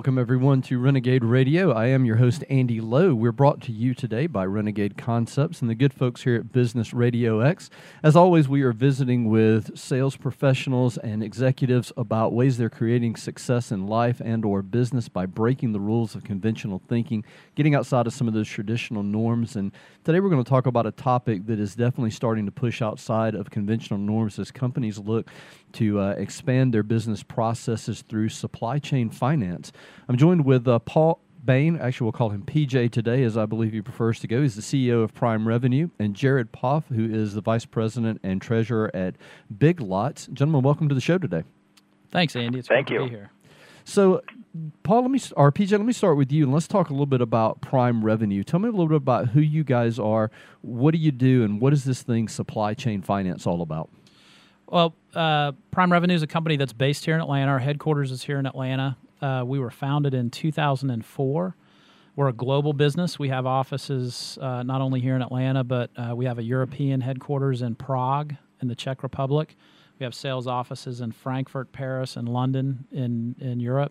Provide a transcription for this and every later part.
Welcome, everyone, to Renegade Radio. I am your host, Andy Lowe. We're brought to you today by Renegade Concepts and the good folks here at Business Radio X. As always, we are visiting with sales professionals and executives about ways they're creating success in life and or business by breaking the rules of conventional thinking, getting outside of some of those traditional norms. And today we're going to talk about a topic that is definitely starting to push outside of conventional norms as companies look to expand their business processes through supply chain finance. I'm joined with Paul Bain. Actually, we'll call him PJ today, as I believe he prefers to go. He's the CEO of Prime Revenue, and Jared Poff, who is the Vice President and Treasurer at Big Lots. Gentlemen, welcome to the show today. Thanks, Andy. It's great to be here. So, Paul, PJ, let me start with you, and let's talk a little bit about Prime Revenue. Tell me a little bit about who you guys are, what do you do, and what is this thing, supply chain finance, all about? Well, Prime Revenue is a company that's based here in Atlanta. Our headquarters is here in Atlanta. We were founded in 2004. We're a global business. We have offices not only here in Atlanta, but we have a European headquarters in Prague in the Czech Republic. We have sales offices in Frankfurt, Paris, and London in Europe.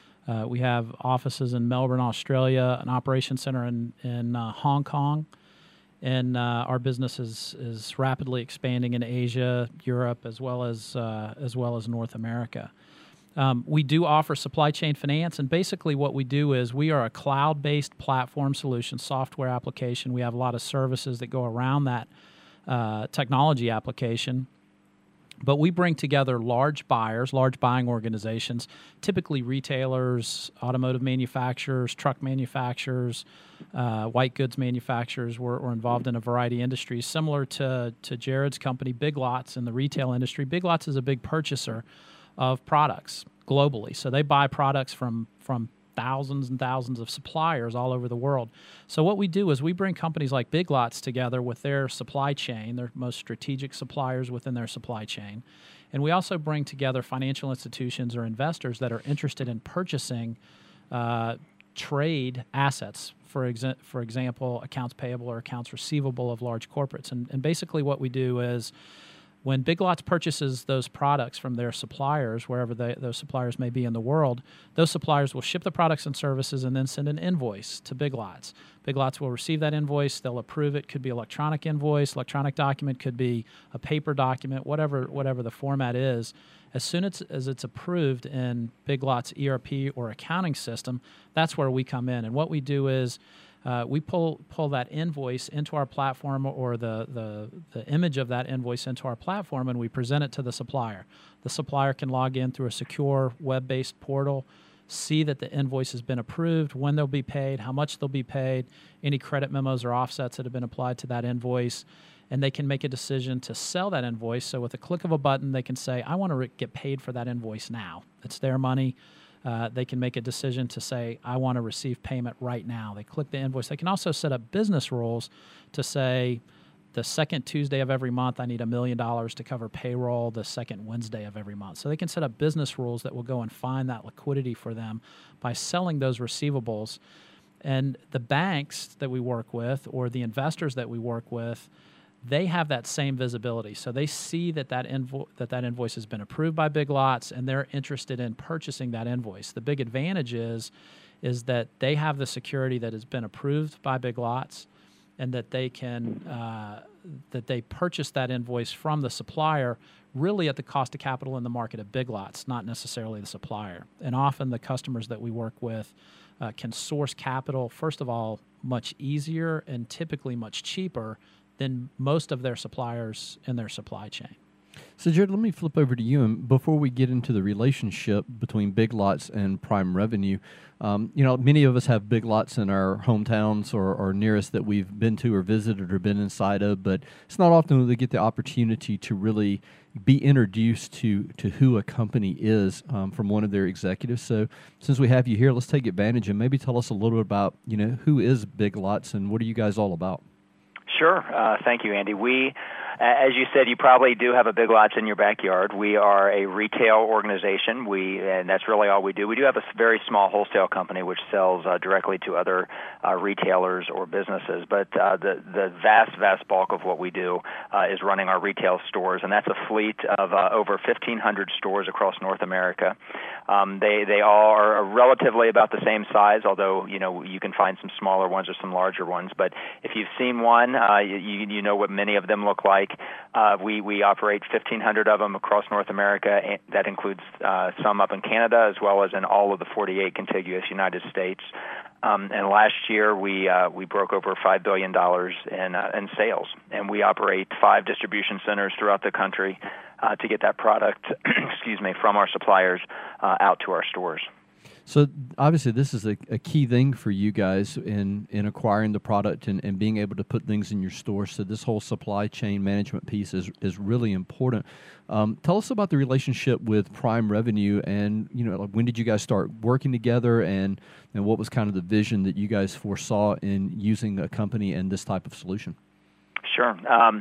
We have offices in Melbourne, Australia, an operations center in Hong Kong. And our business is rapidly expanding in Asia, Europe, as well as North America. We do offer supply chain finance, and basically what we do is we are a cloud-based platform solution software application. We have a lot of services that go around that technology application. But we bring together large buyers, large buying organizations, typically retailers, automotive manufacturers, truck manufacturers, white goods manufacturers. We're involved in a variety of industries, similar to Jared's company, Big Lots, in the retail industry. Big Lots is a big purchaser of products globally. So they buy products from thousands and thousands of suppliers all over the world. So what we do is we bring companies like Big Lots together with their supply chain, their most strategic suppliers within their supply chain. And we also bring together financial institutions or investors that are interested in purchasing trade assets, for example, accounts payable or accounts receivable of large corporates. And basically what we do is when Big Lots purchases those products from their suppliers, wherever those suppliers may be in the world, those suppliers will ship the products and services and then send an invoice to Big Lots. Big Lots will receive that invoice. They'll approve it. Could be electronic invoice, electronic document, could be a paper document, whatever the format is. As soon as it's approved in Big Lots' ERP or accounting system, that's where we come in. And what we do is we pull that invoice into our platform, or the image of that invoice into our platform, and we present it to the supplier. The supplier can log in through a secure web-based portal, see that the invoice has been approved, when they'll be paid, how much they'll be paid, any credit memos or offsets that have been applied to that invoice, and they can make a decision to sell that invoice. So with a click of a button, they can say, I want to get paid for that invoice now. It's their money. They can make a decision to say, I want to receive payment right now. They click the invoice. They can also set up business rules to say, the second Tuesday of every month, I need $1 million to cover payroll the second Wednesday of every month. So they can set up business rules that will go and find that liquidity for them by selling those receivables. And the banks that we work with, or the investors that we work with, they have that same visibility. So they see that invoice has been approved by Big Lots, and they're interested in purchasing that invoice. The big advantage is that they have the security that has been approved by Big Lots, and that they can that they purchase that invoice from the supplier really at the cost of capital in the market of Big Lots, not necessarily the supplier. And often the customers that we work with can source capital, first of all, much easier and typically much cheaper than most of their suppliers in their supply chain. So, Jared, let me flip over to you. And before we get into the relationship between Big Lots and Prime Revenue, many of us have Big Lots in our hometowns or nearest that we've been to or visited or been inside of, but it's not often that we get the opportunity to really be introduced to who a company is from one of their executives. So since we have you here, let's take advantage and maybe tell us a little bit about, who is Big Lots and what are you guys all about? Sure. Thank you, Andy. We, as you said, you probably do have a Big Lots in your backyard. We are a retail organization, and that's really all we do. We do have a very small wholesale company which sells directly to other retailers or businesses, but the vast bulk of what we do is running our retail stores, and that's a fleet of over 1,500 stores across North America. They all are relatively about the same size, although you can find some smaller ones or some larger ones. But if you've seen one, you know what many of them look like. We operate 1,500 of them across North America. And that includes some up in Canada as well as in all of the 48 contiguous United States. And last year we broke over $5 billion in sales, and we operate 5 distribution centers throughout the country to get that product, from our suppliers out to our stores. So obviously this is a key thing for you guys in acquiring the product and being able to put things in your store. So this whole supply chain management piece is really important. Tell us about the relationship with Prime Revenue, and when did you guys start working together, and what was kind of the vision that you guys foresaw in using a company and this type of solution? Sure.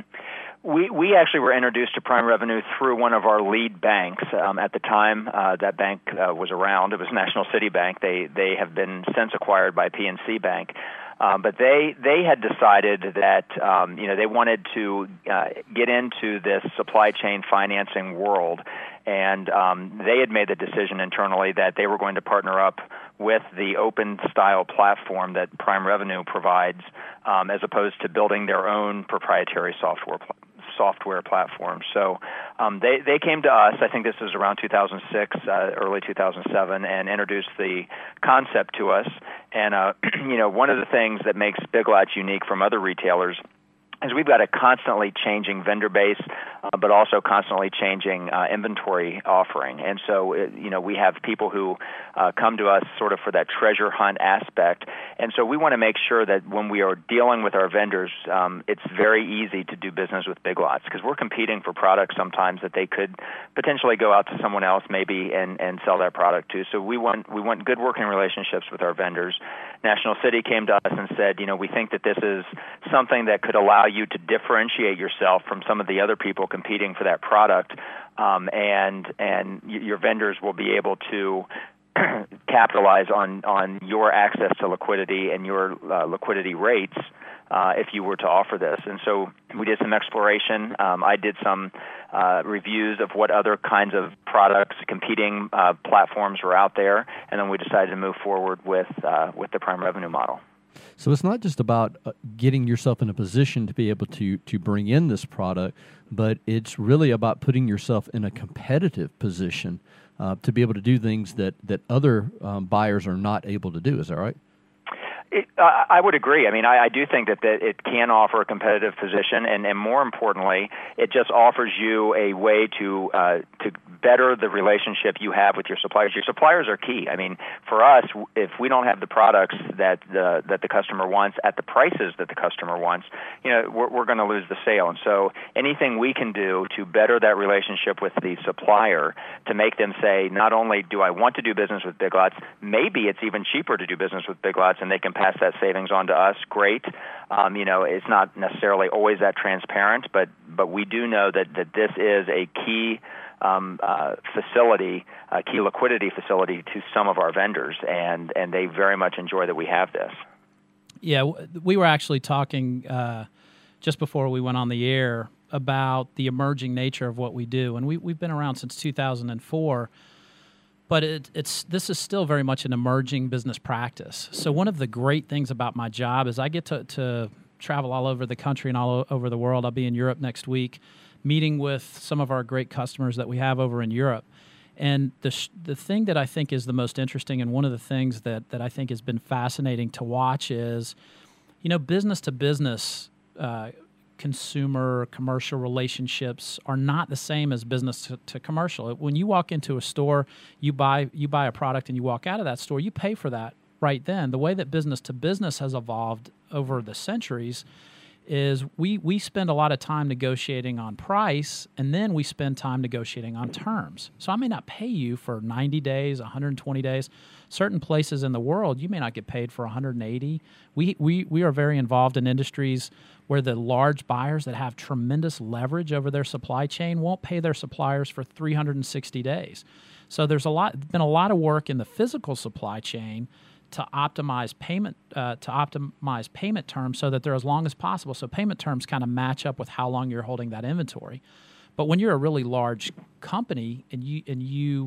We actually were introduced to Prime Revenue through one of our lead banks. At the time, that bank was around. It was National City Bank. They have been since acquired by PNC Bank. But they had decided that they wanted to get into this supply chain financing world, and they had made the decision internally that they were going to partner up with the open style platform that Prime Revenue provides, as opposed to building their own proprietary software platform. So they came to us, I think this was around 2006, early 2007, and introduced the concept to us. And one of the things that makes Big Lots unique from other retailers is we've got a constantly changing vendor base, but also constantly changing inventory offering. And so, we have people who come to us sort of for that treasure hunt aspect. And so we want to make sure that when we are dealing with our vendors, it's very easy to do business with Big Lots, because we're competing for products sometimes that they could potentially go out to someone else maybe and sell that product to. So we want good working relationships with our vendors. National City came to us and said, we think that this is something that could allow you to differentiate yourself from some of the other people competing for that product, and your vendors will be able to capitalize on your access to liquidity and your liquidity rates if you were to offer this. And so we did some exploration. I did some reviews of what other kinds of products, competing platforms were out there, and then we decided to move forward with the Prime Revenue model. So it's not just about getting yourself in a position to be able to bring in this product, but it's really about putting yourself in a competitive position to be able to do things that other buyers are not able to do. Is that right? I would agree. I mean, I do think that it can offer a competitive position, and more importantly, it just offers you a way to better the relationship you have with your suppliers. Your suppliers are key. I mean, for us, if we don't have the products that the customer wants at the prices that the customer wants, we're going to lose the sale. And so anything we can do to better that relationship with the supplier, to make them say, not only do I want to do business with Big Lots, maybe it's even cheaper to do business with Big Lots, and they can pass that savings on to us, great. It's not necessarily always that transparent, but we do know that this is a key facility, a key liquidity facility to some of our vendors, and they very much enjoy that we have this. Yeah, we were actually talking just before we went on the air about the emerging nature of what we do, and we've been around since 2004. But this is still very much an emerging business practice. So one of the great things about my job is I get to travel all over the country and all over the world. I'll be in Europe next week, meeting with some of our great customers that we have over in Europe. And the thing that I think is the most interesting, and one of the things that I think has been fascinating to watch is, business to business consumer commercial relationships are not the same as business to commercial. When you walk into a store, you buy a product and you walk out of that store, you pay for that right then. The way that business to business has evolved over the centuries is we spend a lot of time negotiating on price, and then we spend time negotiating on terms. So I may not pay you for 90 days, 120 days. Certain places in the world, you may not get paid for 180. We are very involved in industries where the large buyers that have tremendous leverage over their supply chain won't pay their suppliers for 360 days. So there's been a lot of work in the physical supply chain to optimize payment terms so that they're as long as possible. So payment terms kind of match up with how long you're holding that inventory. But when you're a really large company and you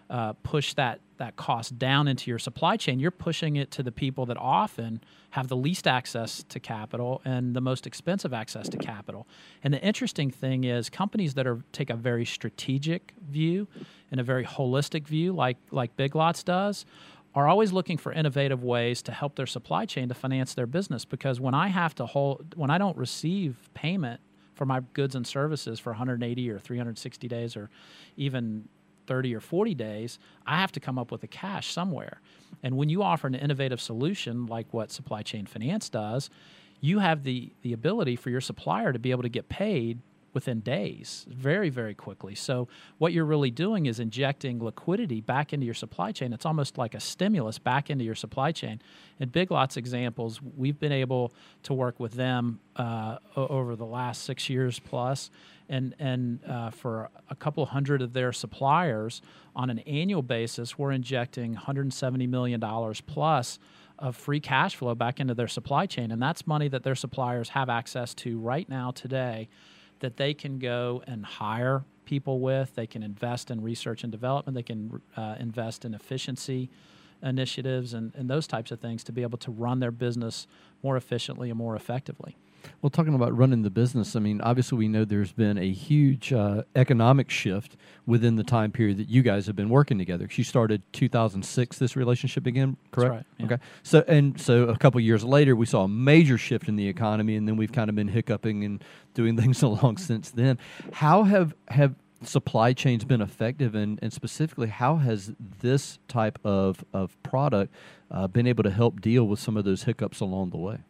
push that cost down into your supply chain, you're pushing it to the people that often have the least access to capital and the most expensive access to capital. And the interesting thing is companies that take a very strategic view and a very holistic view like Big Lots does are always looking for innovative ways to help their supply chain to finance their business. Because when I don't receive payment for my goods and services for 180 or 360 days or even 30 or 40 days, I have to come up with the cash somewhere. And when you offer an innovative solution like what supply chain finance does, you have the ability for your supplier to be able to get paid within days, very, very quickly. So what you're really doing is injecting liquidity back into your supply chain. It's almost like a stimulus back into your supply chain. In Big Lots examples, we've been able to work with them over the last 6 years plus, and for a couple hundred of their suppliers on an annual basis, we're injecting $170 million plus of free cash flow back into their supply chain. And that's money that their suppliers have access to right now today that they can go and hire people with. They can invest in research and development. They can invest in efficiency initiatives and those types of things to be able to run their business more efficiently and more effectively. Well, talking about running the business, I mean, obviously we know there's been a huge economic shift within the time period that you guys have been working together. You started 2006, this relationship began, correct? That's right. Yeah. Okay. So a couple of years later, we saw a major shift in the economy, and then we've kind of been hiccuping and doing things along since then. How have supply chains been effective, and specifically, how has this type of product been able to help deal with some of those hiccups along the way?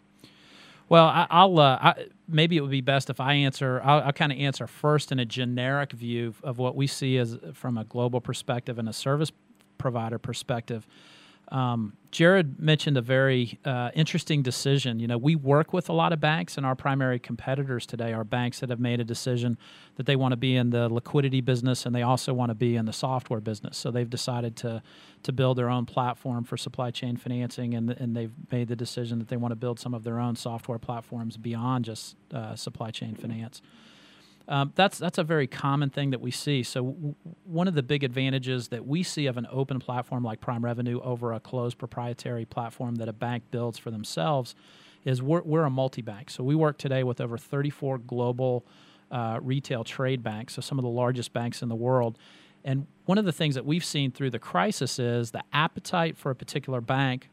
Well, I'll maybe it would be best if I answer. I'll kind of answer first in a generic view of what we see as from a global perspective and a service provider perspective. Jared mentioned a very interesting decision. You know, we work with a lot of banks, and our primary competitors today are banks that have made a decision that they want to be in the liquidity business, and they also want to be in the software business. So they've decided to build their own platform for supply chain financing, and they've made the decision that they want to build some of their own software platforms beyond just supply chain finance. That's a very common thing that we see. So one of the big advantages that we see of an open platform like Prime Revenue over a closed proprietary platform that a bank builds for themselves is we're a multi-bank. So we work today with over 34 global retail trade banks, so some of the largest banks in the world. And one of the things that we've seen through the crisis is the appetite for a particular bank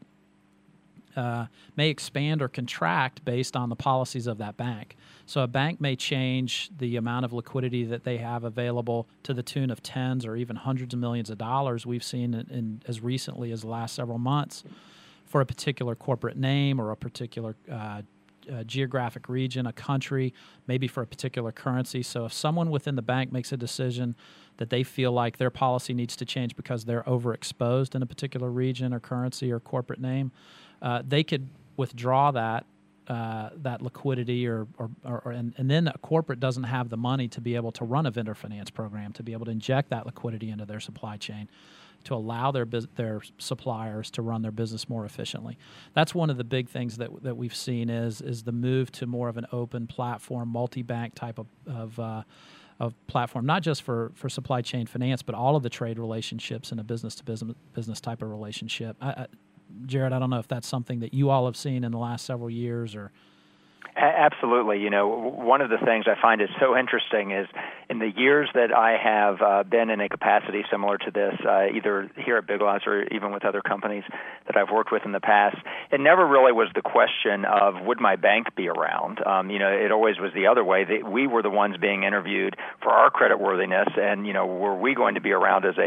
may expand or contract based on the policies of that bank. So a bank may change the amount of liquidity that they have available to the tune of tens or even hundreds of millions of dollars. We've seen in as recently as the last several months for a particular corporate name or a particular geographic region, a country, maybe for a particular currency. So if someone within the bank makes a decision that they feel like their policy needs to change because they're overexposed in a particular region or currency or corporate name, they could withdraw that liquidity, and then a corporate doesn't have the money to be able to run a vendor finance program, to be able to inject that liquidity into their supply chain, to allow their suppliers to run their business more efficiently. That's one of the big things that we've seen is the move to more of an open platform, multi-bank type of platform, not just for supply chain finance, but all of the trade relationships in a business type of relationship. Jared, I don't know if that's something that you all have seen in the last several years or... Absolutely. You know, one of the things I find is so interesting is in the years that I have been in a capacity similar to this, either here at Big Lots or even with other companies that I've worked with in the past, it never really was the question of would my bank be around. You know, it always was the other way. We were the ones being interviewed for our creditworthiness, and you know, were we going to be around as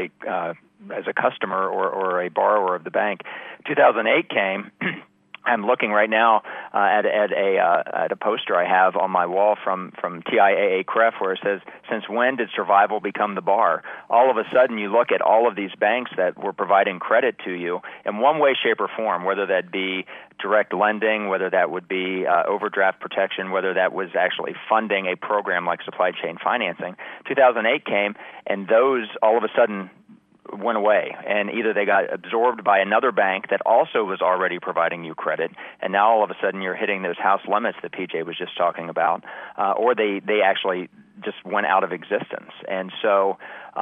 a customer or a borrower of the bank. 2008 came. I'm looking right now at a poster I have on my wall from TIAA-CREF where it says, "Since when did survival become the bar?" All of a sudden, you look at all of these banks that were providing credit to you in one way, shape, or form, whether that be direct lending, whether that would be overdraft protection, whether that was actually funding a program like supply chain financing. 2008 came, and those all of a sudden went away, and either they got absorbed by another bank that also was already providing you credit, and now all of a sudden you're hitting those house limits that PJ was just talking about, or they actually just went out of existence. And so,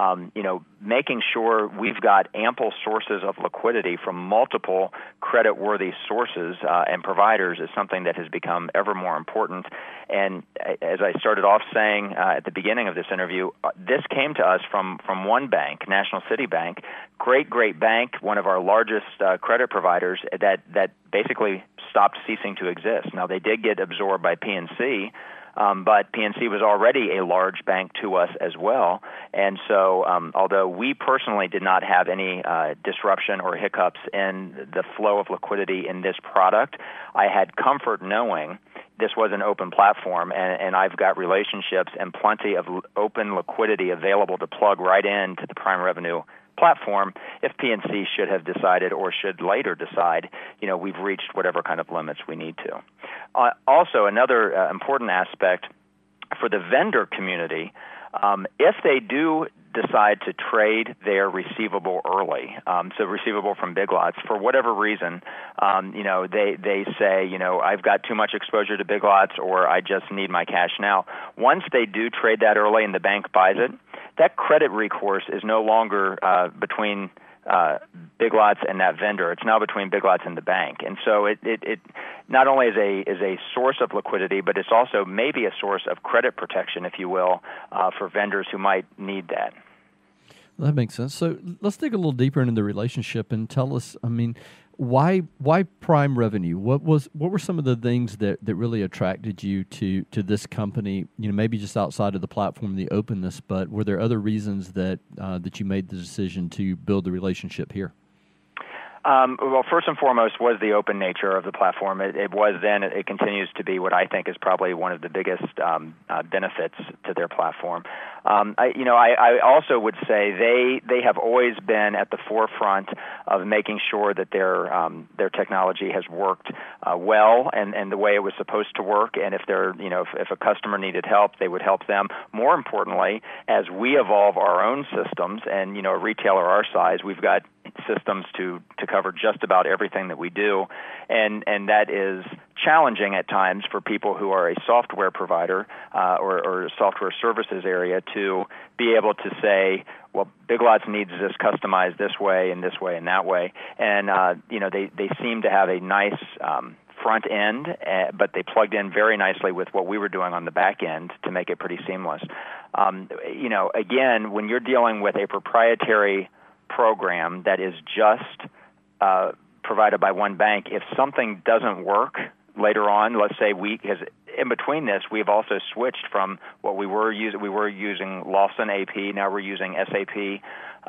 making sure we've got ample sources of liquidity from multiple credit-worthy sources and providers is something that has become ever more important. And as I started off saying at the beginning of this interview, this came to us from one bank, National City Bank, great bank, one of our largest credit providers that basically stopped ceasing to exist. Now, they did get absorbed by PNC, but PNC was already a large bank to us as well. And so although we personally did not have any disruption or hiccups in the flow of liquidity in this product, I had comfort knowing this was an open platform, and I've got relationships and plenty of open liquidity available to plug right into the Prime Revenue platform if PNC should have decided or should later decide, we've reached whatever kind of limits we need to. Also, another important aspect for the vendor community, if they do decide to trade their receivable early, so receivable from Big Lots, for whatever reason, they say, I've got too much exposure to Big Lots or I just need my cash now. Once they do trade that early and the bank buys it, that credit recourse is no longer between Big Lots and that vendor. It's now between Big Lots and the bank. And so it not only is a source of liquidity, but it's also maybe a source of credit protection, if you will, for vendors who might need that. Well, that makes sense. So let's dig a little deeper into the relationship and tell us, why Prime Revenue? What were some of the things that really attracted you to this company? Maybe just outside of the platform, the openness, but were there other reasons that you made the decision to build the relationship here? Well, first and foremost was the open nature of the platform. It was then, it continues to be what I think is probably one of the biggest benefits to their platform. I also would say they have always been at the forefront of making sure that their technology has worked well and the way it was supposed to work. And if if a customer needed help, they would help them. More importantly, as we evolve our own systems, and a retailer our size, we've got systems to cover just about everything that we do, and that is challenging at times for people who are a software provider or a software services area to be able to say, well, Big Lots needs this customized this way and that way, and they seem to have a nice front end, but they plugged in very nicely with what we were doing on the back end to make it pretty seamless. Again, when you're dealing with a proprietary program that is just provided by one bank, if something doesn't work later on, let's say because in between this, we've also switched from what we were using. We were using Lawson AP, now we're using SAP.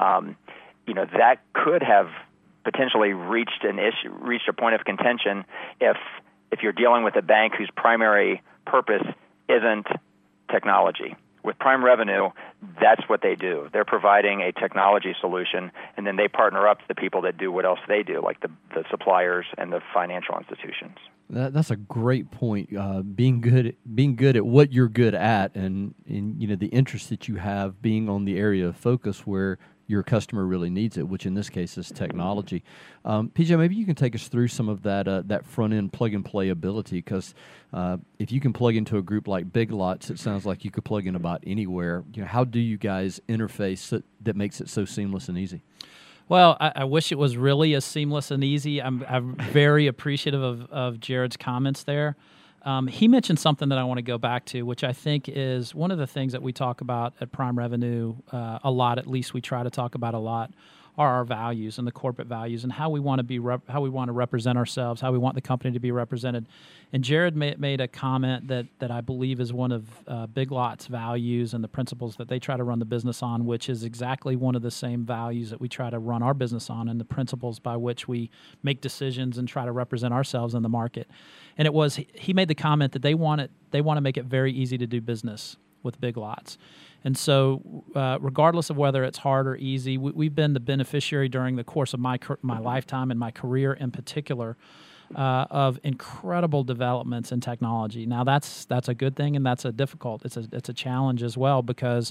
That could have potentially reached a point of contention if you're dealing with a bank whose primary purpose isn't technology. With Prime Revenue, that's what they do. They're providing a technology solution, and then they partner up the people that do what else they do, like the suppliers and the financial institutions. That's a great point. Being good at what you're good at, and the interest that you have being on the area of focus where your customer really needs it, which in this case is technology. PJ, maybe you can take us through some of that front end plug and play ability, because if you can plug into a group like Big Lots, it sounds like you could plug in about anywhere. How do you guys interface that makes it so seamless and easy? Well, I wish it was really as seamless and easy. I'm very appreciative of Jared's comments there. He mentioned something that I want to go back to, which I think is one of the things that we talk about at Prime Revenue a lot. At least we try to talk about a lot, are our values and the corporate values and how we want to be, how we want to represent ourselves, how we want the company to be represented. And Jared made a comment that I believe is one of Big Lots' values and the principles that they try to run the business on, which is exactly one of the same values that we try to run our business on, and the principles by which we make decisions and try to represent ourselves in the market. And he made the comment that they want to make it very easy to do business with Big Lots. And so regardless of whether it's hard or easy, we've been the beneficiary during the course of my lifetime and my career in particular of incredible developments in technology. Now that's a good thing, and that's it's a challenge as well, because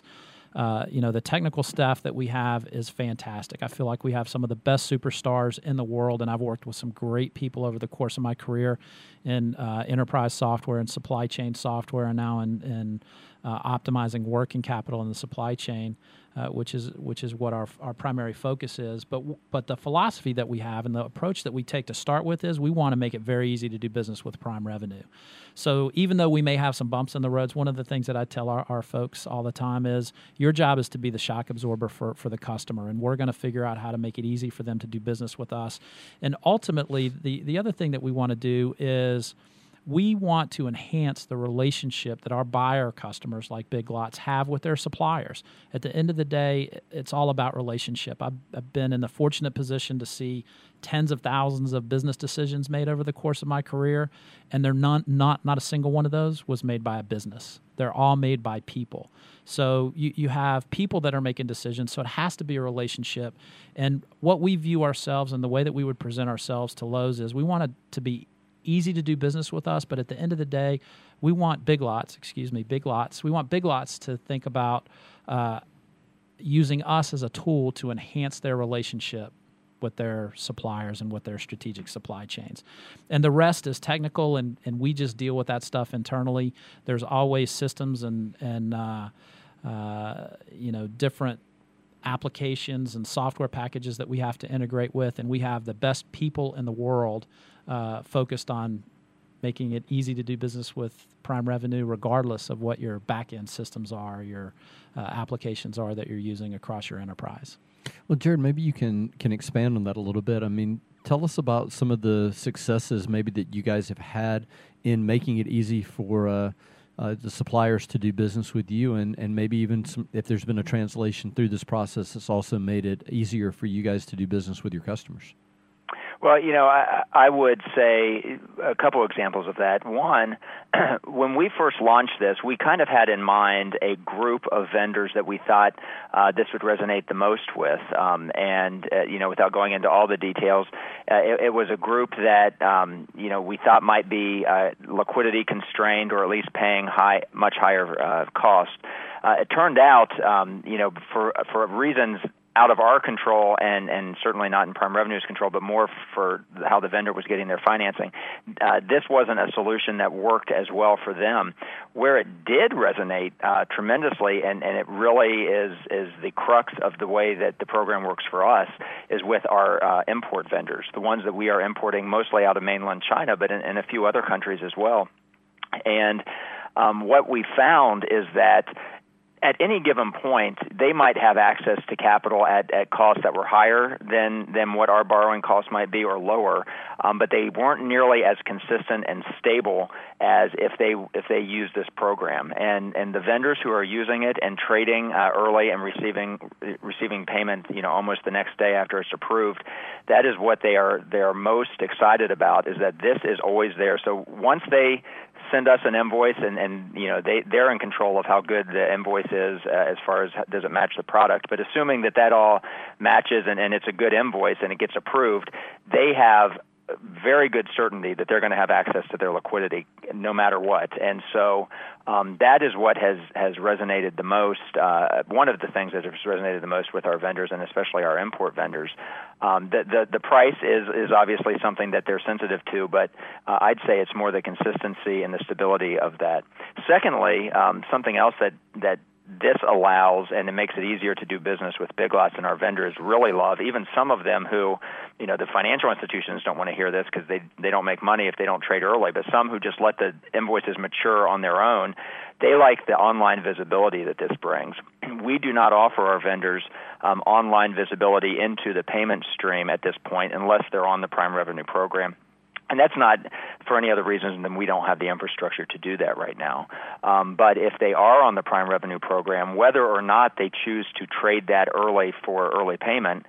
The technical staff that we have is fantastic. I feel like we have some of the best superstars in the world, and I've worked with some great people over the course of my career in enterprise software and supply chain software, and now in optimizing working capital in the supply chain, which is what our primary focus is. But the philosophy that we have and the approach that we take to start with is we want to make it very easy to do business with Prime Revenue. So even though we may have some bumps in the roads, one of the things that I tell our folks all the time is your job is to be the shock absorber for the customer, and we're going to figure out how to make it easy for them to do business with us. And ultimately, the other thing that we want to do is we want to enhance the relationship that our buyer customers like Big Lots have with their suppliers. At the end of the day, it's all about relationship. I've been in the fortunate position to see tens of thousands of business decisions made over the course of my career, and they're not a single one of those was made by a business. They're all made by people. So you have people that are making decisions, so it has to be a relationship. And what we view ourselves and the way that we would present ourselves to Lowe's is we want it to be easy to do business with us, but at the end of the day, we want Big Lots. We want Big Lots to think about using us as a tool to enhance their relationship with their suppliers and with their strategic supply chains. And the rest is technical, and we just deal with that stuff internally. There's always systems and different applications and software packages that we have to integrate with, and we have the best people in the world focused on making it easy to do business with Prime Revenue, regardless of what your back-end systems are, your applications are that you're using across your enterprise. Well, Jared, maybe you can expand on that a little bit. I mean, tell us about some of the successes maybe that you guys have had in making it easy for the suppliers to do business with you, and maybe even if there's been a translation through this process that's also made it easier for you guys to do business with your customers. Well, I would say a couple examples of that. One, when we first launched this, we kind of had in mind a group of vendors that we thought this would resonate the most with. Without going into all the details, it was a group that, we thought might be liquidity constrained or at least paying much higher cost. It turned out, for reasons out of our control and certainly not in Prime Revenue's control, but more for how the vendor was getting their financing, this wasn't a solution that worked as well for them. Where it did resonate tremendously, and it really is the crux of the way that the program works for us, is with our import vendors, the ones that we are importing mostly out of mainland China, but in a few other countries as well. And what we found is that at any given point, they might have access to capital at costs that were higher than what our borrowing costs might be, or lower, but they weren't nearly as consistent and stable as if they used this program. And the vendors who are using it and trading early and receiving payment, almost the next day after it's approved, that is what they are most excited about, is that this is always there. So once they send us an invoice, and they're in control of how good the invoice is as far as does it match the product. But assuming that all matches and it's a good invoice and it gets approved, they have very good certainty that they're going to have access to their liquidity no matter what. And so that is what has resonated the most. One of the things that has resonated the most with our vendors, and especially our import vendors. The price is obviously something that they're sensitive to, but I'd say it's more the consistency and the stability of that. Secondly, something else that this allows, and it makes it easier to do business with Big Lots, and our vendors really love, even some of them who, the financial institutions don't want to hear this because they don't make money if they don't trade early, but some who just let the invoices mature on their own, they like the online visibility that this brings. We do not offer our vendors online visibility into the payment stream at this point unless they're on the Prime Revenue program. And that's not for any other reason than we don't have the infrastructure to do that right now. But if they are on the Prime Revenue program, whether or not they choose to trade that early for early payment,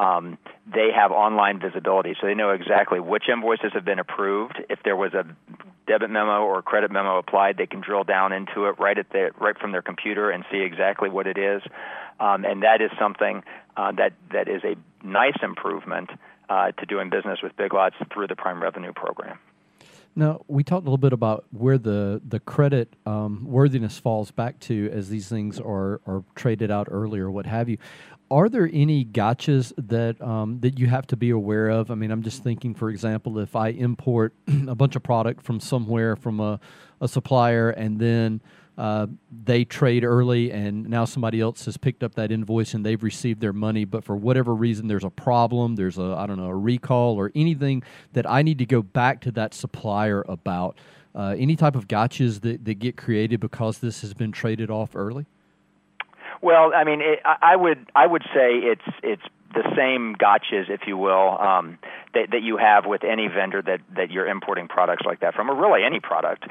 they have online visibility. So they know exactly which invoices have been approved. If there was a debit memo or credit memo applied, they can drill down into it right from their computer and see exactly what it is. And that is something that is a nice improvement to doing business with Big Lots through the Prime Revenue program. Now, we talked a little bit about where the credit worthiness falls back to as these things are traded out early or what have you. Are there any gotchas that you have to be aware of? I mean, I'm just thinking, for example, if I import a bunch of product from somewhere from a supplier and then they trade early and now somebody else has picked up that invoice and they've received their money, but for whatever reason there's a problem, there's a recall or anything that I need to go back to that supplier about, any type of gotchas that get created because this has been traded off early? Well, I mean, I would say it's the same gotchas, if you will, that you have with any vendor that you're importing products like that from, or really any product.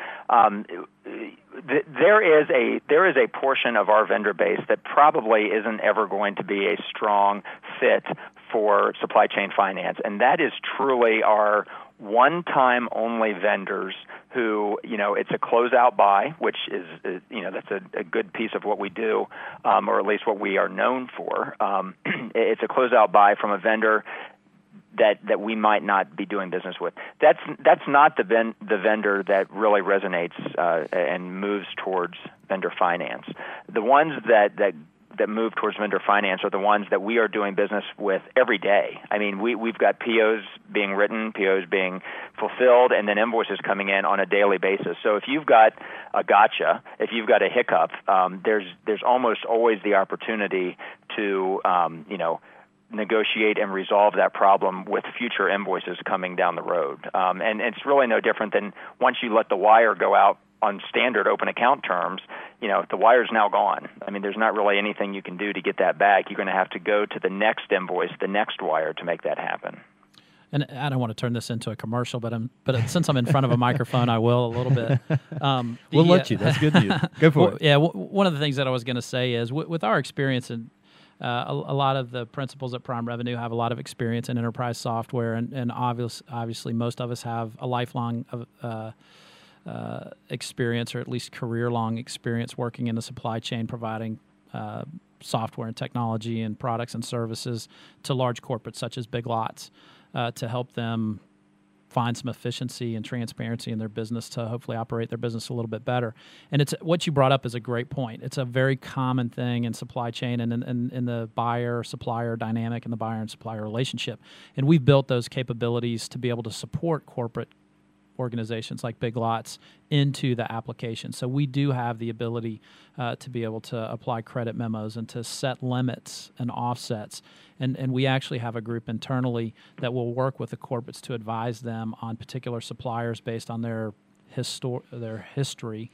There is a portion of our vendor base that probably isn't ever going to be a strong fit for supply chain finance, and that is truly our one-time only vendors who, it's a closeout buy, which is, that's a good piece of what we do, or at least what we are known for. It's a closeout buy from a vendor that we might not be doing business with. That's not the vendor that really resonates and moves towards vendor finance. The ones that move towards vendor finance are the ones that we are doing business with every day. I mean, we've got POs being written, POs being fulfilled, and then invoices coming in on a daily basis. So if you've got a gotcha, if you've got a hiccup, there's almost always the opportunity to negotiate and resolve that problem with future invoices coming down the road. And it's really no different than once you let the wire go out on standard open account terms, the wire's now gone. I mean, there's not really anything you can do to get that back. You're going to have to go to the next invoice, the next wire to make that happen. And I don't want to turn this into a commercial, but since I'm in front of a microphone, I will a little bit. We'll let you. That's good news. Go for it. Yeah, one of the things that I was going to say is with our experience in a lot of the principals at Prime Revenue have a lot of experience in enterprise software, and obviously most of us have a lifelong experience, or at least career-long experience working in the supply chain, providing software and technology and products and services to large corporates such as Big Lots to help them find some efficiency and transparency in their business to hopefully operate their business a little bit better. And it's what you brought up is a great point. It's a very common thing in supply chain and in the buyer-supplier dynamic and the buyer and supplier relationship. And we've built those capabilities to be able to support corporate organizations like Big Lots into the application. So we do have the ability to be able to apply credit memos and to set limits and offsets. And we actually have a group internally that will work with the corporates to advise them on particular suppliers based on their history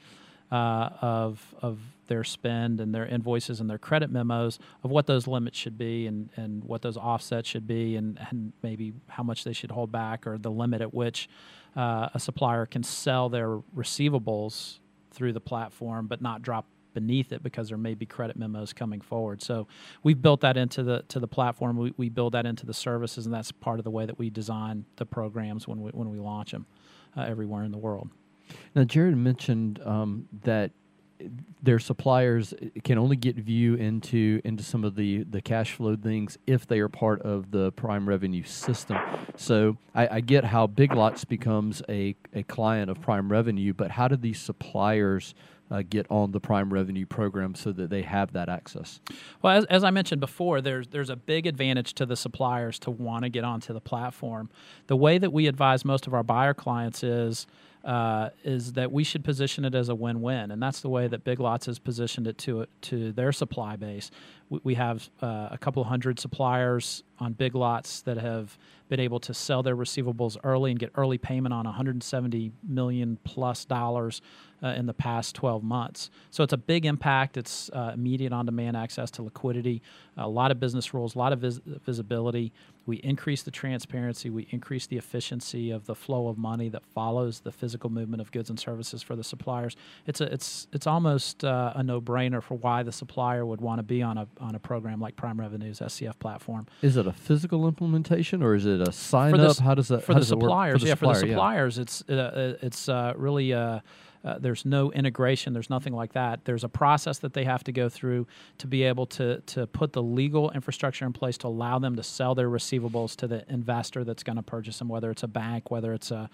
of their spend and their invoices and their credit memos of what those limits should be and what those offsets should be and maybe how much they should hold back or the limit at which a supplier can sell their receivables through the platform but not drop beneath it because there may be credit memos coming forward. So we've built that into the platform. We build that into the services, and that's part of the way that we design the programs when we launch them everywhere in the world. Now, Jared mentioned that their suppliers can only get view into some of the cash flow things if they are part of the Prime Revenue system. So I get how Big Lots becomes a client of Prime Revenue, but how do these suppliers get on the Prime Revenue program so that they have that access? Well, as I mentioned before, there's a big advantage to the suppliers to want to get onto the platform. The way that we advise most of our buyer clients is that we should position it as a win-win, and that's the way that Big Lots has positioned it to their supply base. We have a couple hundred suppliers on Big Lots that have been able to sell their receivables early and get early payment on $170 million plus in the past 12 months. So it's a big impact. It's immediate on-demand access to liquidity, a lot of business rules, a lot of visibility. We increase the transparency. We increase the efficiency of the flow of money that follows the physical movement of goods and services for the suppliers. It's almost a no-brainer for why the supplier would want to be on a program like Prime Revenue's SCF platform. Is it a physical implementation or is it a sign-up? How does that for how the does it work? suppliers? For the suppliers, yeah. it's really there's no integration. There's nothing like that. There's a process that they have to go through to be able to put the legal infrastructure in place to allow them to sell their receivables to the investor that's going to purchase them, whether it's a bank, whether it's a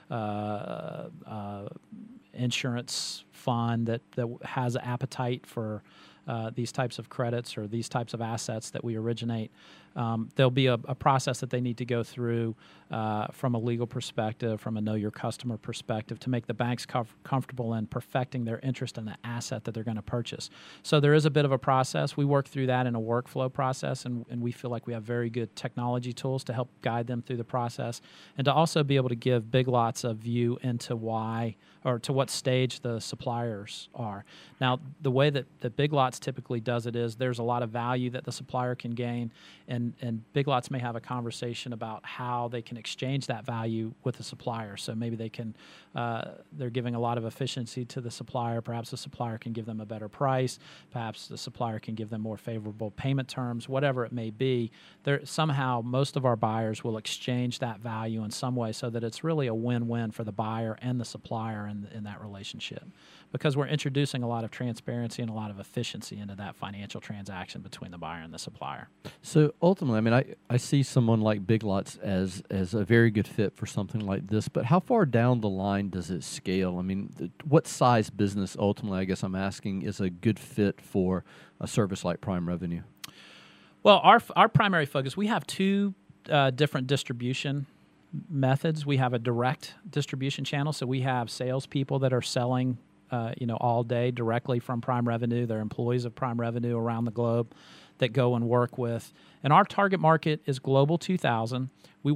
insurance fund that has appetite for these types of credits or these types of assets that we originate. There'll be a process that they need to go through from a legal perspective, from a know your customer perspective, to make the banks comfortable in perfecting their interest in the asset that they're going to purchase. So there is a bit of a process. We work through that in a workflow process, and we feel like we have very good technology tools to help guide them through the process, and to also be able to give Big Lots a view into why or to what stage the suppliers are. Now, the way that Big Lots typically does it is there's a lot of value that the supplier can gain, and Big Lots may have a conversation about how they can exchange that value with the supplier. So maybe they can, they're giving a lot of efficiency to the supplier. Perhaps the supplier can give them a better price. Perhaps the supplier can give them more favorable payment terms, whatever it may be. Somehow most of our buyers will exchange that value in some way so that it's really a win-win for the buyer and the supplier in that relationship, because we're introducing a lot of transparency and a lot of efficiency into that financial transaction between the buyer and the supplier. So ultimately, I mean, I see someone like Big Lots as a very good fit for something like this, but how far down the line does it scale? I mean, what size business ultimately, I guess I'm asking, is a good fit for a service like Prime Revenue? Well, our primary focus, we have two different distribution methods. We have a direct distribution channel, so we have salespeople that are selling all day directly from Prime Revenue. They're employees of Prime Revenue around the globe that go and work with. And our target market is Global 2000.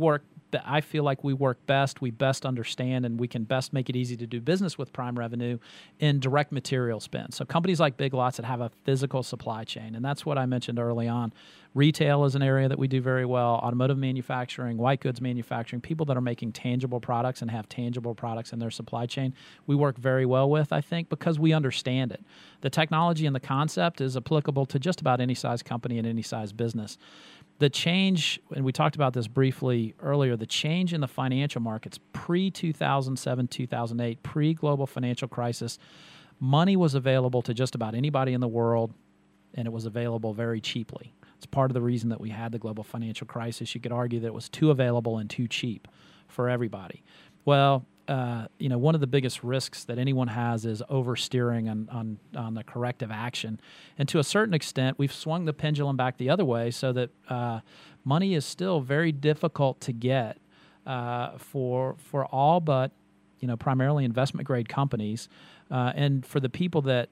I feel like we work best, we best understand, and we can best make it easy to do business with Prime Revenue in direct material spend. So companies like Big Lots that have a physical supply chain, and that's what I mentioned early on. Retail is an area that we do very well, automotive manufacturing, white goods manufacturing, people that are making tangible products and have tangible products in their supply chain, we work very well with, I think, because we understand it. The technology and the concept is applicable to just about any size company and any size business. The change, and we talked about this briefly earlier, the change in the financial markets pre-2007, 2008, pre-global financial crisis, money was available to just about anybody in the world, and it was available very cheaply. It's part of the reason that we had the global financial crisis. You could argue that it was too available and too cheap for everybody. Well, one of the biggest risks that anyone has is oversteering on the corrective action. And to a certain extent, we've swung the pendulum back the other way so that money is still very difficult to get for all but, primarily investment-grade companies. And for the people that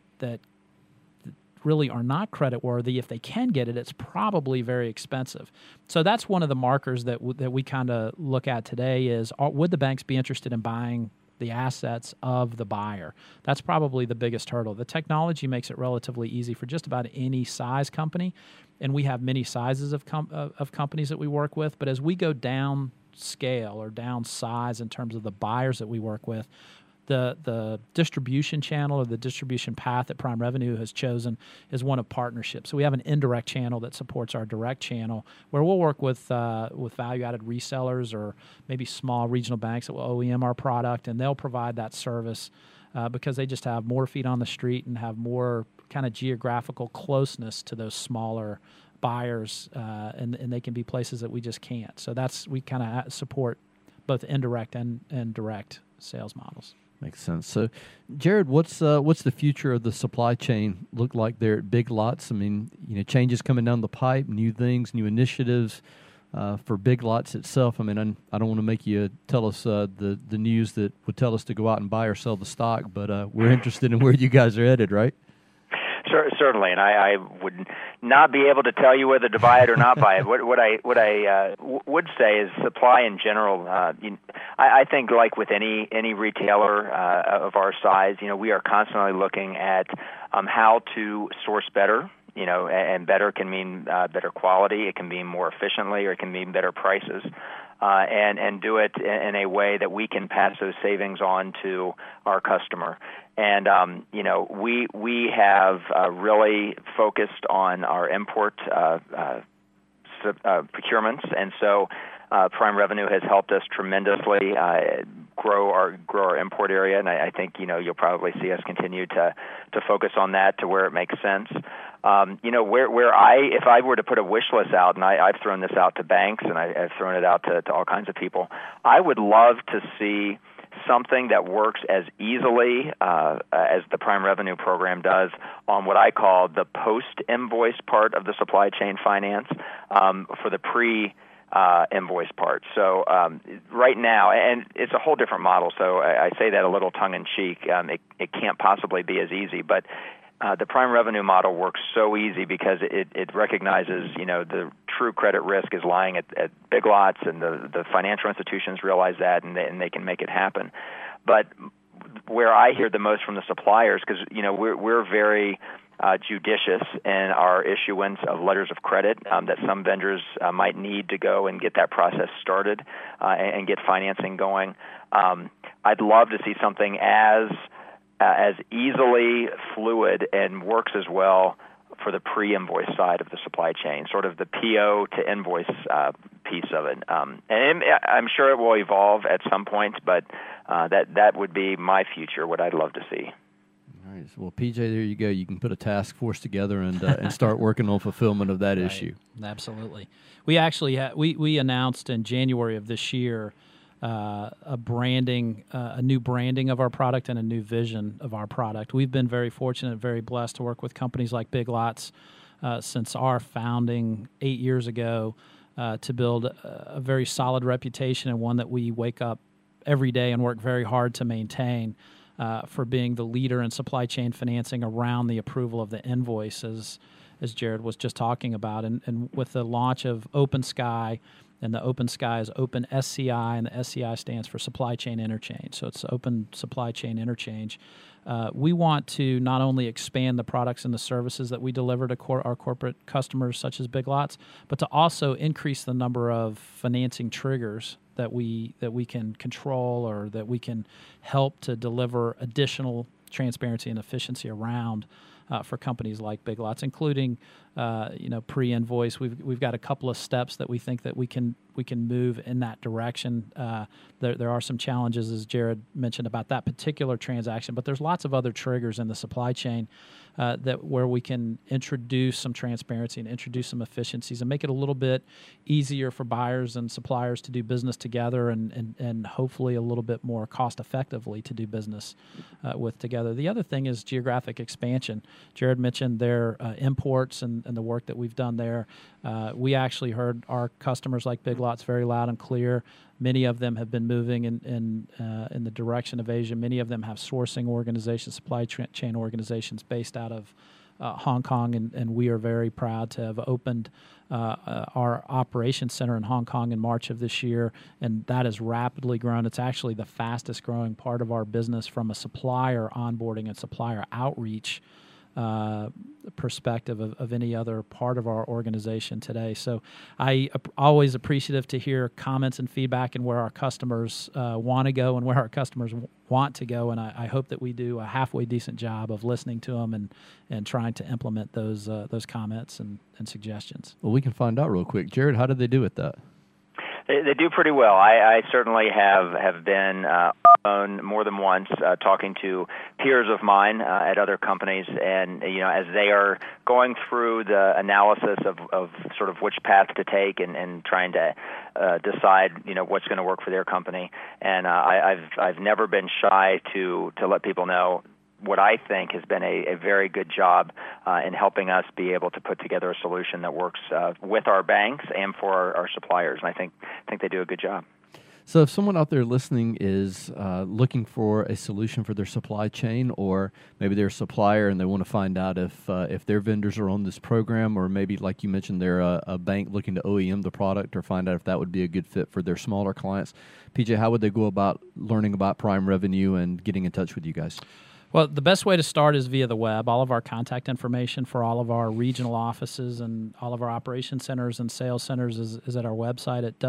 really are not creditworthy, if they can get it, it's probably very expensive. So that's one of the markers that we kind of look at today is, would the banks be interested in buying the assets of the buyer? That's probably the biggest hurdle. The technology makes it relatively easy for just about any size company, and we have many sizes of companies that we work with. But as we go down scale or down size in terms of the buyers that we work with, the distribution channel or the distribution path that Prime Revenue has chosen is one of partnership. So we have an indirect channel that supports our direct channel, where we'll work with value-added resellers or maybe small regional banks that will OEM our product, and they'll provide that service because they just have more feet on the street and have more kind of geographical closeness to those smaller buyers, and they can be places that we just can't. So we kind of support both indirect and direct sales models. Makes sense. So, Jared, what's the future of the supply chain look like there at Big Lots? I mean, changes coming down the pipe, new things, new initiatives for Big Lots itself. I mean, I don't want to make you tell us the news that would tell us to go out and buy or sell the stock, but we're interested in where you guys are headed, right? Certainly, and I would not be able to tell you whether to buy it or not buy it. What I would say is supply in general. I think, like with any retailer of our size, we are constantly looking at how to source better. And better can mean better quality. It can mean more efficiently, or it can mean better prices. And do it in a way that we can pass those savings on to our customer. And we have really focused on our import procurements, and so Prime Revenue has helped us tremendously grow our import area, and I think you'll probably see us continue to focus on that to where it makes sense. If I were to put a wish list out, and I've thrown this out to banks, and I've thrown it out to all kinds of people, I would love to see something that works as easily as the Prime Revenue program does on what I call the post-invoice part of the supply chain finance for the pre-invoice part. So right now, and it's a whole different model, so I say that a little tongue-in-cheek. It can't possibly be as easy, but the Prime Revenue model works so easy because it recognizes, the true credit risk is lying at Big Lots, and the financial institutions realize that, and they can make it happen. But where I hear the most from the suppliers, because we're very judicious in our issuance of letters of credit that some vendors might need to go and get that process started and get financing going. I'd love to see something as easily fluid and works as well for the pre-invoice side of the supply chain, sort of the PO to invoice piece of it. And I'm sure it will evolve at some point, but that would be my future, what I'd love to see. All right. Well, PJ, there you go. You can put a task force together and start working on fulfillment of that issue. Absolutely. We actually we announced in January of this year a new branding of our product and a new vision of our product. We've been very fortunate, very blessed to work with companies like Big Lots since our founding 8 years ago to build a very solid reputation, and one that we wake up every day and work very hard to maintain for being the leader in supply chain financing around the approval of the invoice, as Jared was just talking about. And with the launch of OpenSky, and the OpenSky is Open SCI, and the SCI stands for Supply Chain Interchange. So it's Open Supply Chain Interchange. We want to not only expand the products and the services that we deliver to our corporate customers, such as Big Lots, but to also increase the number of financing triggers that we can control, or that we can help to deliver additional transparency and efficiency around for companies like Big Lots, including pre-invoice. We've got a couple of steps that we think that we can move in that direction. There are some challenges, as Jared mentioned, about that particular transaction, but there's lots of other triggers in the supply chain where we can introduce some transparency and introduce some efficiencies and make it a little bit easier for buyers and suppliers to do business together, and hopefully a little bit more cost effectively to do business with together. The other thing is geographic expansion. Jared mentioned their imports and the work that we've done there. We actually heard our customers like Big Lots very loud and clear. Many of them have been moving in the direction of Asia. Many of them have sourcing organizations, supply chain organizations based out of Hong Kong, and we are very proud to have opened our operations center in Hong Kong in March of this year, and that has rapidly grown. It's actually the fastest growing part of our business from a supplier onboarding and supplier outreach perspective of any other part of our organization today. So I always appreciative to hear comments and feedback and where our customers want to go and where our customers want to go, and I hope that we do a halfway decent job of listening to them and trying to implement those comments and suggestions. Well, we can find out real quick. Jared, how did they do with that? They do pretty well. I certainly have been on more than once talking to peers of mine at other companies, and as they are going through the analysis of sort of which path to take and trying to decide what's going to work for their company. And I've never been shy to let people know what I think has been a very good job in helping us be able to put together a solution that works with our banks and for our suppliers. And I think they do a good job. So if someone out there listening is looking for a solution for their supply chain, or maybe they're a supplier and they want to find out if their vendors are on this program, or maybe, like you mentioned, they're a bank looking to OEM the product or find out if that would be a good fit for their smaller clients, PJ, how would they go about learning about Prime Revenue and getting in touch with you guys? Well, the best way to start is via the web. All of our contact information for all of our regional offices and all of our operation centers and sales centers is at our website at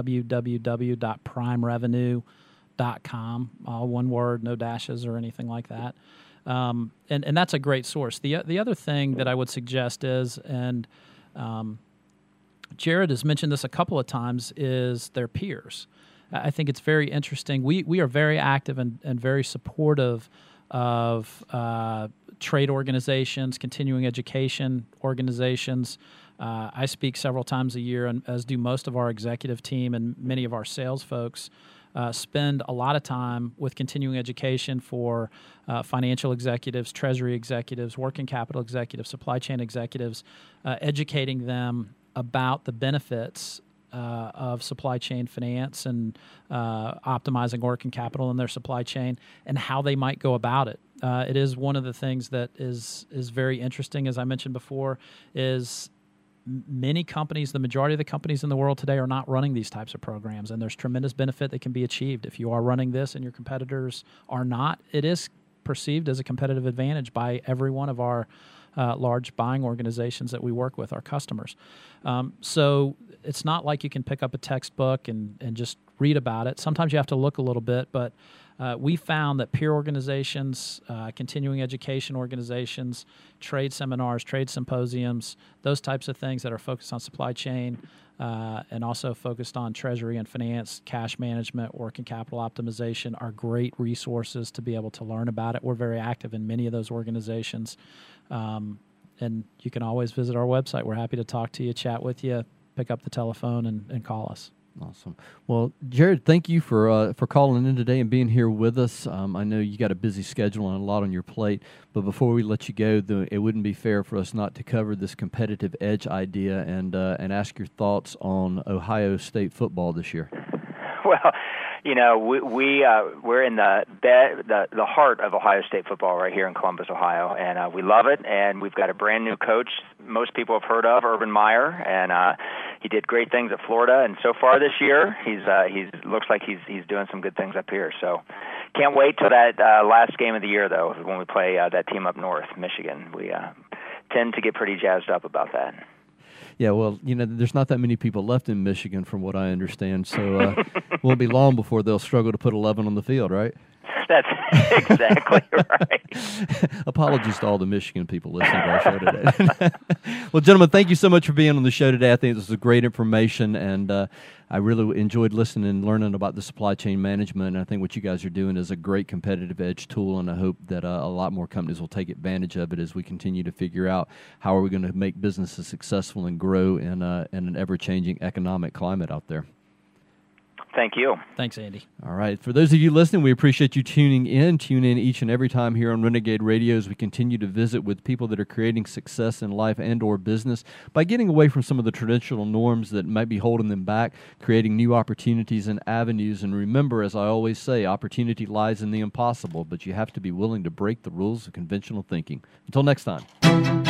www.primerevenue.com. All one word, no dashes or anything like that. And that's a great source. The other thing that I would suggest is, and Jared has mentioned this a couple of times, is their peers. I think it's very interesting. We are very active and very supportive of trade organizations, continuing education organizations. I speak several times a year, and as do most of our executive team and many of our sales folks. Spend a lot of time with continuing education for financial executives, treasury executives, working capital executives, supply chain executives, educating them about the benefits of supply chain finance and optimizing working capital in their supply chain and how they might go about it. It is one of the things that is very interesting, as I mentioned before, is many companies, the majority of the companies in the world today are not running these types of programs, and there's tremendous benefit that can be achieved. If you are running this and your competitors are not, it is perceived as a competitive advantage by every one of our large buying organizations that we work with, our customers. So it's not like you can pick up a textbook and just read about it. Sometimes you have to look a little bit, but we found that peer organizations, continuing education organizations, trade seminars, trade symposiums, those types of things that are focused on supply chain and also focused on treasury and finance, cash management, working capital optimization are great resources to be able to learn about it. We're very active in many of those organizations. And you can always visit our website. We're happy to talk to you, chat with you, pick up the telephone and call us. Awesome. Well, Jared, thank you for calling in today and being here with us. I know you got a busy schedule and a lot on your plate, but before we let you go, it wouldn't be fair for us not to cover this competitive edge idea and ask your thoughts on Ohio State football this year. Well, you know, we're in the heart of Ohio State football right here in Columbus, Ohio, and we love it. And we've got a brand new coach most people have heard of, Urban Meyer, and he did great things at Florida. And so far this year, he's looks like he's doing some good things up here. So can't wait till that last game of the year, though, when we play that team up north, Michigan. We tend to get pretty jazzed up about that. Yeah, well, you know, there's not that many people left in Michigan, from what I understand, so it won't be long before they'll struggle to put 11 on the field, right? That's exactly right. Apologies to all the Michigan people listening to our show today. Well, gentlemen, thank you so much for being on the show today. I think this was great information, and I really enjoyed listening and learning about the supply chain management. And I think what you guys are doing is a great competitive edge tool, and I hope that a lot more companies will take advantage of it as we continue to figure out how are we going to make businesses successful and grow in an ever-changing economic climate out there. Thank you. Thanks, Andy. All right. For those of you listening, we appreciate you tuning in. Tune in each and every time here on Renegade Radio as we continue to visit with people that are creating success in life and or business by getting away from some of the traditional norms that might be holding them back, creating new opportunities and avenues. And remember, as I always say, opportunity lies in the impossible, but you have to be willing to break the rules of conventional thinking. Until next time.